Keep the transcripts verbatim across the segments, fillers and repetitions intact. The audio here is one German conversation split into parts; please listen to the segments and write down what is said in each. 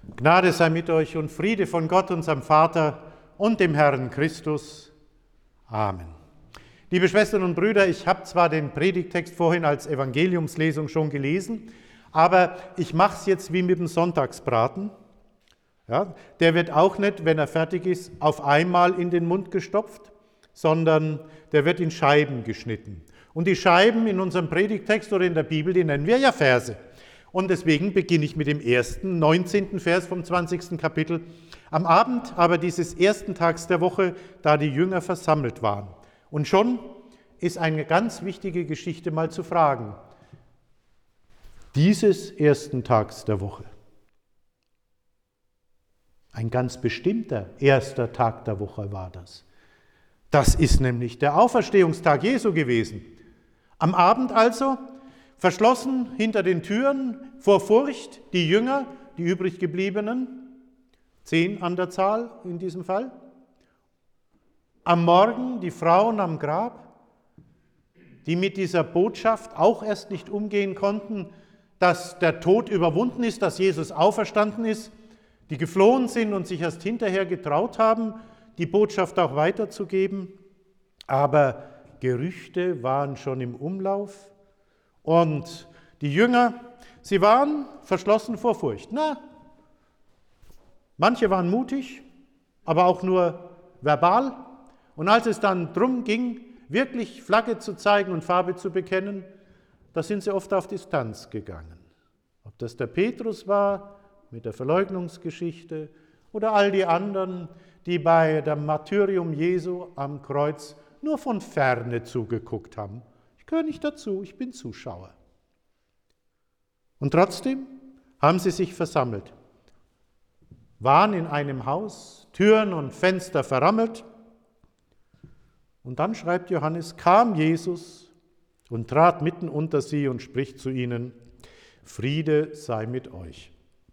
Gnade sei mit euch und Friede von Gott, unserem Vater und dem Herrn Christus. Amen. Liebe Schwestern und Brüder, ich habe zwar den Predigtext vorhin als Evangeliumslesung schon gelesen, aber ich mache es jetzt wie mit dem Sonntagsbraten. Ja, der wird auch nicht, wenn er fertig ist, auf einmal in den Mund gestopft, sondern der wird in Scheiben geschnitten. Und die Scheiben in unserem Predigtext oder in der Bibel, die nennen wir ja Verse. Und deswegen beginne ich mit dem ersten, neunzehnten Vers vom zwanzigsten Kapitel. Am Abend aber dieses ersten Tags der Woche, da die Jünger versammelt waren. Und schon ist eine ganz wichtige Geschichte mal zu fragen. Dieses ersten Tags der Woche. Ein ganz bestimmter erster Tag der Woche war das. Das ist nämlich der Auferstehungstag Jesu gewesen. Am Abend also, verschlossen hinter den Türen, vor Furcht, die Jünger, die übrig gebliebenen, zehn an der Zahl in diesem Fall. Am Morgen die Frauen am Grab, die mit dieser Botschaft auch erst nicht umgehen konnten, dass der Tod überwunden ist, dass Jesus auferstanden ist, die geflohen sind und sich erst hinterher getraut haben, die Botschaft auch weiterzugeben. Aber Gerüchte waren schon im Umlauf und die Jünger, sie waren verschlossen vor Furcht. Na, manche waren mutig, aber auch nur verbal. Und als es dann drum ging, wirklich Flagge zu zeigen und Farbe zu bekennen, da sind sie oft auf Distanz gegangen. Ob das der Petrus war, mit der Verleugnungsgeschichte oder all die anderen, die bei dem Martyrium Jesu am Kreuz nur von Ferne zugeguckt haben. Ich gehöre nicht dazu, ich bin Zuschauer. Und trotzdem haben sie sich versammelt, waren in einem Haus, Türen und Fenster verrammelt. Und dann schreibt Johannes, kam Jesus und trat mitten unter sie und spricht zu ihnen, Friede sei mit euch.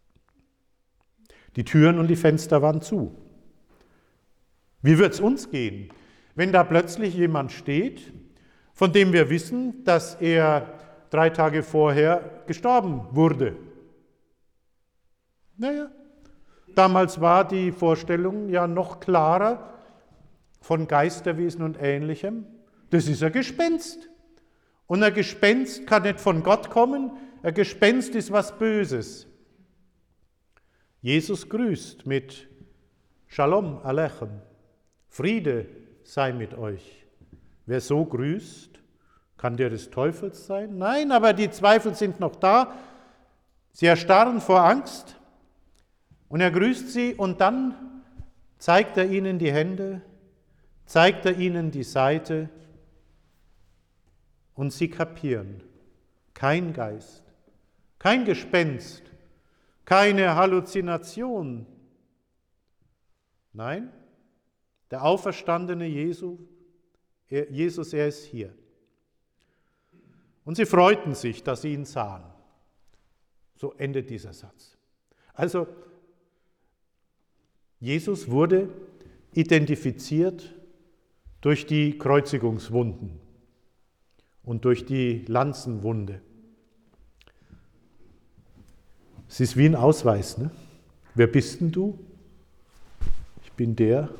Die Türen und die Fenster waren zu. Wie wird es uns gehen, wenn da plötzlich jemand steht, von dem wir wissen, dass er drei Tage vorher gestorben wurde? Naja, damals war die Vorstellung ja noch klarer von Geisterwesen und Ähnlichem. Das ist ein Gespenst. Und ein Gespenst kann nicht von Gott kommen, ein Gespenst ist was Böses. Jesus grüßt mit Shalom Aleichem, Friede sei mit euch. Wer so grüßt, kann der des Teufels sein? Nein, aber die Zweifel sind noch da. Sie erstarren vor Angst und er grüßt sie und dann zeigt er ihnen die Hände, zeigt er ihnen die Seite und sie kapieren. Kein Geist, kein Gespenst, keine Halluzination. Nein, der auferstandene Jesu, er, Jesus, er ist hier. Und sie freuten sich, dass sie ihn sahen. So endet dieser Satz. Also, Jesus wurde identifiziert durch die Kreuzigungswunden und durch die Lanzenwunde. Es ist wie ein Ausweis, ne? Wer bist denn du? Ich bin der.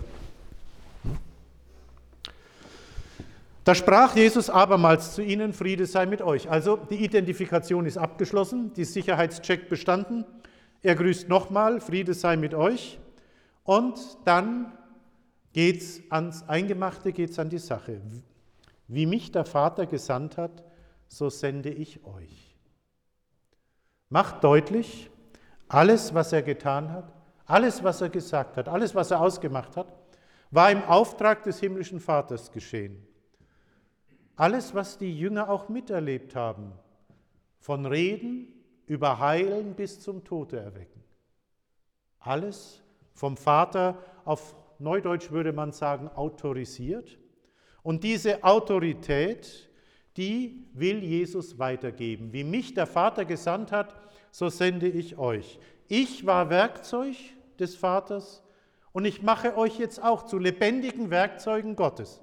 Da sprach Jesus abermals zu ihnen, Friede sei mit euch. Also die Identifikation ist abgeschlossen, die Sicherheitscheck bestanden. Er grüßt nochmal, Friede sei mit euch. Und dann geht's ans Eingemachte, geht's an die Sache. Wie mich der Vater gesandt hat, so sende ich euch. Macht deutlich, alles, was er getan hat, alles, was er gesagt hat, alles, was er ausgemacht hat, war im Auftrag des himmlischen Vaters geschehen. Alles, was die Jünger auch miterlebt haben, von Reden über Heilen bis zum Tote erwecken. Alles vom Vater, auf Neudeutsch würde man sagen, autorisiert. Und diese Autorität, die will Jesus weitergeben. Wie mich der Vater gesandt hat, so sende ich euch. Ich war Werkzeug des Vaters und ich mache euch jetzt auch zu lebendigen Werkzeugen Gottes.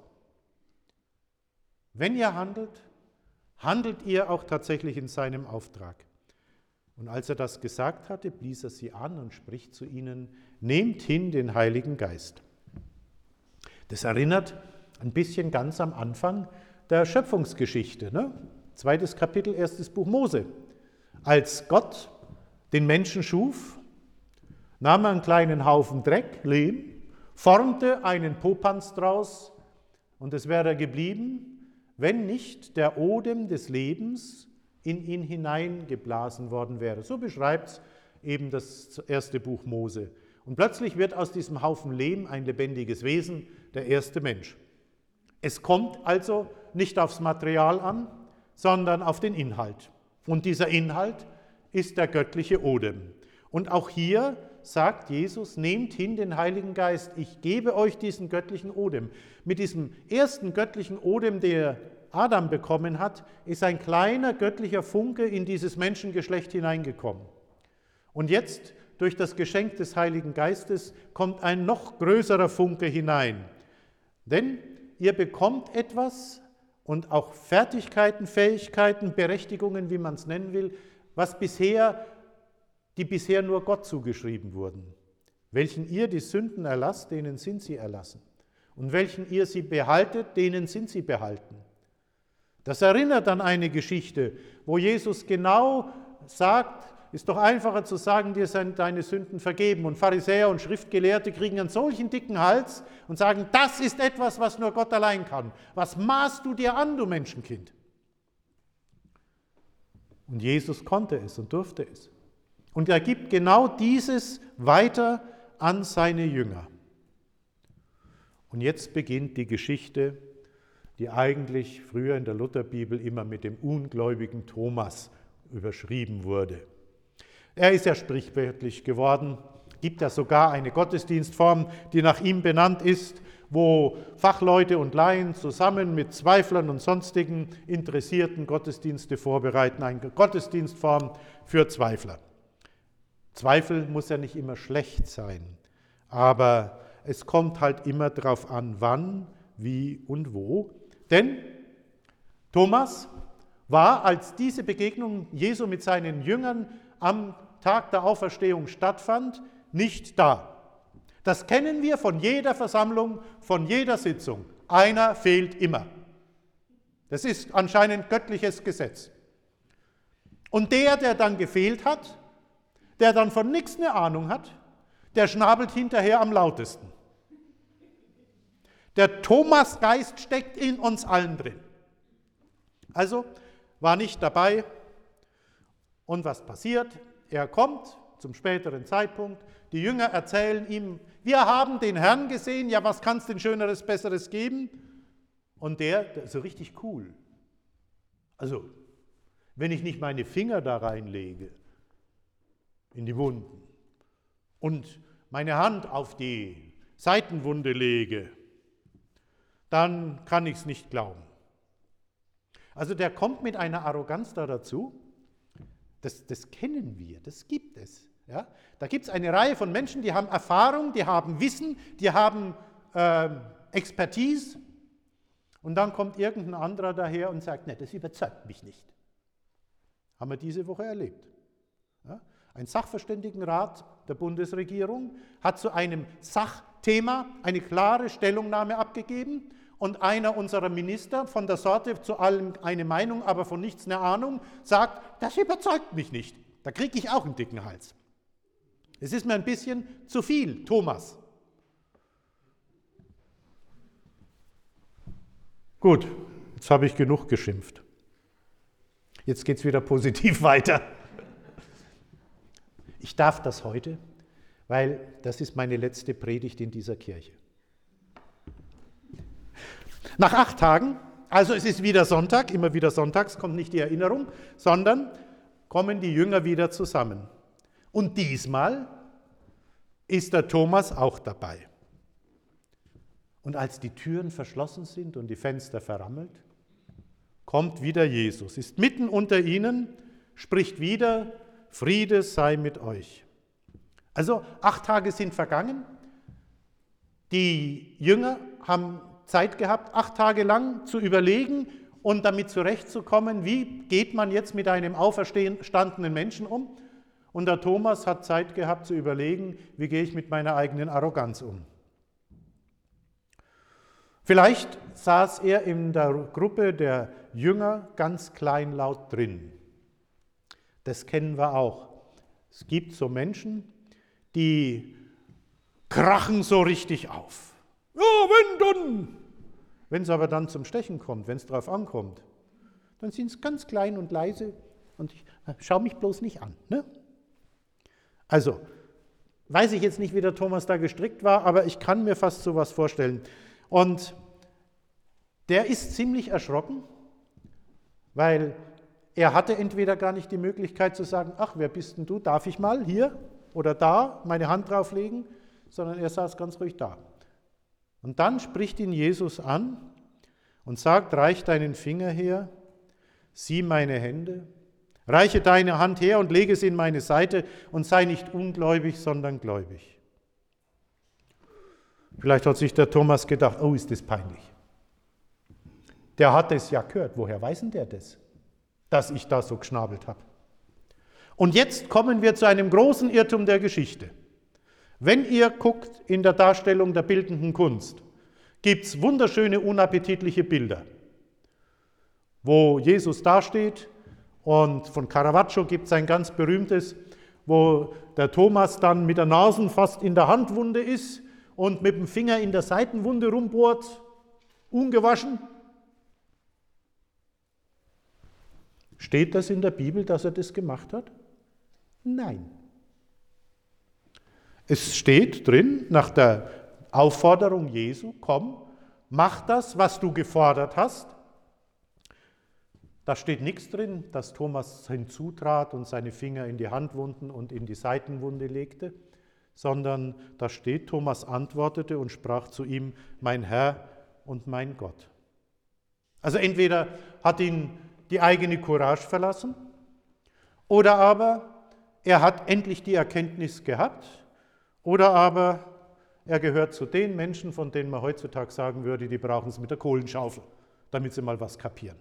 Wenn ihr handelt, handelt ihr auch tatsächlich in seinem Auftrag. Und als er das gesagt hatte, blies er sie an und spricht zu ihnen, nehmt hin den Heiligen Geist. Das erinnert ein bisschen ganz am Anfang der Schöpfungsgeschichte, ne? Zweites Kapitel, erstes Buch Mose. Als Gott den Menschen schuf, nahm er einen kleinen Haufen Dreck, Lehm, formte einen Popanz draus und es wäre geblieben, wenn nicht der Odem des Lebens in ihn hineingeblasen worden wäre. So beschreibt es eben das erste Buch Mose. Und plötzlich wird aus diesem Haufen Lehm ein lebendiges Wesen, der erste Mensch. Es kommt also nicht aufs Material an, sondern auf den Inhalt. Und dieser Inhalt ist der göttliche Odem. Und auch hier sagt Jesus, nehmt hin den Heiligen Geist, ich gebe euch diesen göttlichen Odem. Mit diesem ersten göttlichen Odem, der Adam bekommen hat, ist ein kleiner göttlicher Funke in dieses Menschengeschlecht hineingekommen. Und jetzt, durch das Geschenk des Heiligen Geistes, kommt ein noch größerer Funke hinein. Denn ihr bekommt etwas und auch Fertigkeiten, Fähigkeiten, Berechtigungen, wie man es nennen will, was bisher, die bisher nur Gott zugeschrieben wurden. Welchen ihr die Sünden erlasst, denen sind sie erlassen. Und welchen ihr sie behaltet, denen sind sie behalten. Das erinnert an eine Geschichte, wo Jesus genau sagt, ist doch einfacher zu sagen, dir sind deine Sünden vergeben. Und Pharisäer und Schriftgelehrte kriegen einen solchen dicken Hals und sagen, das ist etwas, was nur Gott allein kann. Was maßt du dir an, du Menschenkind? Und Jesus konnte es und durfte es. Und er gibt genau dieses weiter an seine Jünger. Und jetzt beginnt die Geschichte, die eigentlich früher in der Lutherbibel immer mit dem ungläubigen Thomas überschrieben wurde. Er ist ja sprichwörtlich geworden, gibt ja sogar eine Gottesdienstform, die nach ihm benannt ist, wo Fachleute und Laien zusammen mit Zweiflern und sonstigen Interessierten Gottesdienste vorbereiten, eine Gottesdienstform für Zweifler. Zweifel muss ja nicht immer schlecht sein, aber es kommt halt immer darauf an, wann, wie und wo. Denn Thomas war, als diese Begegnung Jesu mit seinen Jüngern am Tag der Auferstehung stattfand, nicht da. Das kennen wir von jeder Versammlung, von jeder Sitzung. Einer fehlt immer. Das ist anscheinend göttliches Gesetz. Und der, der dann gefehlt hat, der dann von nichts eine Ahnung hat, der schnabelt hinterher am lautesten. Der Thomasgeist steckt in uns allen drin. Also war nicht dabei. Und was passiert? Er kommt zum späteren Zeitpunkt. Die Jünger erzählen ihm, wir haben den Herrn gesehen, ja, was kann es denn Schöneres, Besseres geben? Und der, der ist so richtig cool. Also, wenn ich nicht meine Finger da reinlege, in die Wunden, und meine Hand auf die Seitenwunde lege, dann kann ich es nicht glauben. Also der kommt mit einer Arroganz da dazu. Das, das kennen wir, das gibt es. Ja? Da gibt es eine Reihe von Menschen, die haben Erfahrung, die haben Wissen, die haben äh, Expertise. Und dann kommt irgendein anderer daher und sagt, ne, das überzeugt mich nicht. Haben wir diese Woche erlebt. Ja? Ein Sachverständigenrat der Bundesregierung hat zu einem Sachthema eine klare Stellungnahme abgegeben. Und einer unserer Minister, von der Sorte zu allem eine Meinung, aber von nichts eine Ahnung, sagt, das überzeugt mich nicht. Da kriege ich auch einen dicken Hals. Es ist mir ein bisschen zu viel, Thomas. Gut, jetzt habe ich genug geschimpft. Jetzt geht es wieder positiv weiter. Ich darf das heute, weil das ist meine letzte Predigt in dieser Kirche. Nach acht Tagen, also es ist wieder Sonntag, immer wieder sonntags, kommt nicht die Erinnerung, sondern kommen die Jünger wieder zusammen. Und diesmal ist der Thomas auch dabei. Und als die Türen verschlossen sind und die Fenster verrammelt, kommt wieder Jesus, ist mitten unter ihnen, spricht wieder, Friede sei mit euch. Also acht Tage sind vergangen, die Jünger haben Zeit gehabt, acht Tage lang zu überlegen und damit zurechtzukommen, wie geht man jetzt mit einem auferstandenen Menschen um. Und der Thomas hat Zeit gehabt zu überlegen, wie gehe ich mit meiner eigenen Arroganz um. Vielleicht saß er in der Gruppe der Jünger ganz kleinlaut drin. Das kennen wir auch. Es gibt so Menschen, die krachen so richtig auf. Ja, wenn dann. Wenn es aber dann zum Stechen kommt, wenn es drauf ankommt, dann sind es ganz klein und leise und ich schau mich bloß nicht an. Ne? Also, weiß ich jetzt nicht, wie der Thomas da gestrickt war, aber ich kann mir fast sowas vorstellen. Und der ist ziemlich erschrocken, weil er hatte entweder gar nicht die Möglichkeit zu sagen, ach, wer bist denn du, darf ich mal hier oder da meine Hand drauflegen, sondern er saß ganz ruhig da. Und dann spricht ihn Jesus an und sagt, reich deinen Finger her, sieh meine Hände, reiche deine Hand her und lege sie in meine Seite und sei nicht ungläubig, sondern gläubig. Vielleicht hat sich der Thomas gedacht, oh, ist das peinlich. Der hat es ja gehört, woher weiß denn der das, dass ich da so geschnabelt habe? Und jetzt kommen wir zu einem großen Irrtum der Geschichte. Wenn ihr guckt in der Darstellung der bildenden Kunst, gibt es wunderschöne, unappetitliche Bilder, wo Jesus dasteht und von Caravaggio gibt es ein ganz berühmtes, wo der Thomas dann mit der Nase fast in der Handwunde ist und mit dem Finger in der Seitenwunde rumbohrt, ungewaschen. Steht das in der Bibel, dass er das gemacht hat? Nein. Es steht drin, nach der Aufforderung Jesu, komm, mach das, was du gefordert hast. Da steht nichts drin, dass Thomas hinzutrat und seine Finger in die Handwunden und in die Seitenwunde legte, sondern da steht, Thomas antwortete und sprach zu ihm, mein Herr und mein Gott. Also entweder hat ihn die eigene Courage verlassen oder aber er hat endlich die Erkenntnis gehabt oder aber er gehört zu den Menschen, von denen man heutzutage sagen würde, die brauchen es mit der Kohlenschaufel, damit sie mal was kapieren.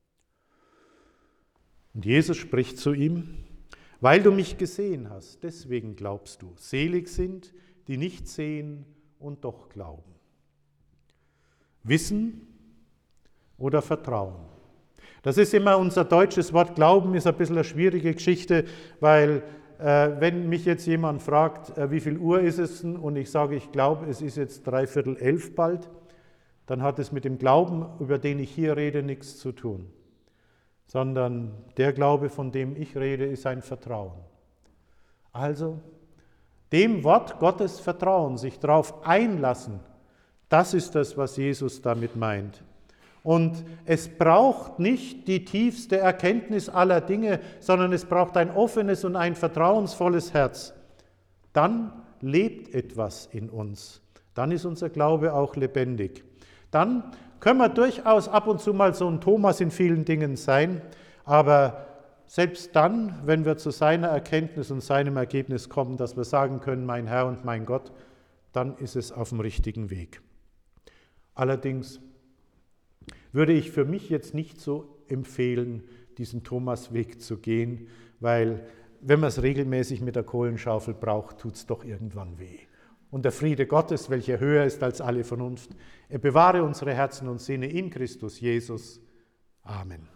Und Jesus spricht zu ihm, weil du mich gesehen hast, deswegen glaubst du. Selig sind, die nicht sehen und doch glauben. Wissen oder Vertrauen. Das ist immer unser deutsches Wort. Glauben ist ein bisschen eine schwierige Geschichte, weil äh, wenn mich jetzt jemand fragt, äh, wie viel Uhr ist es denn, und ich sage, ich glaube, es ist jetzt dreiviertel elf bald, dann hat es mit dem Glauben, über den ich hier rede, nichts zu tun. Sondern der Glaube, von dem ich rede, ist ein Vertrauen. Also dem Wort Gottes vertrauen, sich darauf einlassen, das ist das, was Jesus damit meint. Und es braucht nicht die tiefste Erkenntnis aller Dinge, sondern es braucht ein offenes und ein vertrauensvolles Herz. Dann lebt etwas in uns. Dann ist unser Glaube auch lebendig. Dann können wir durchaus ab und zu mal so ein Thomas in vielen Dingen sein, aber selbst dann, wenn wir zu seiner Erkenntnis und seinem Ergebnis kommen, dass wir sagen können, mein Herr und mein Gott, dann ist es auf dem richtigen Weg. Allerdings würde ich für mich jetzt nicht so empfehlen, diesen Thomasweg zu gehen, weil wenn man es regelmäßig mit der Kohlenschaufel braucht, tut es doch irgendwann weh. Und der Friede Gottes, welcher höher ist als alle Vernunft, er bewahre unsere Herzen und Sinne in Christus Jesus. Amen.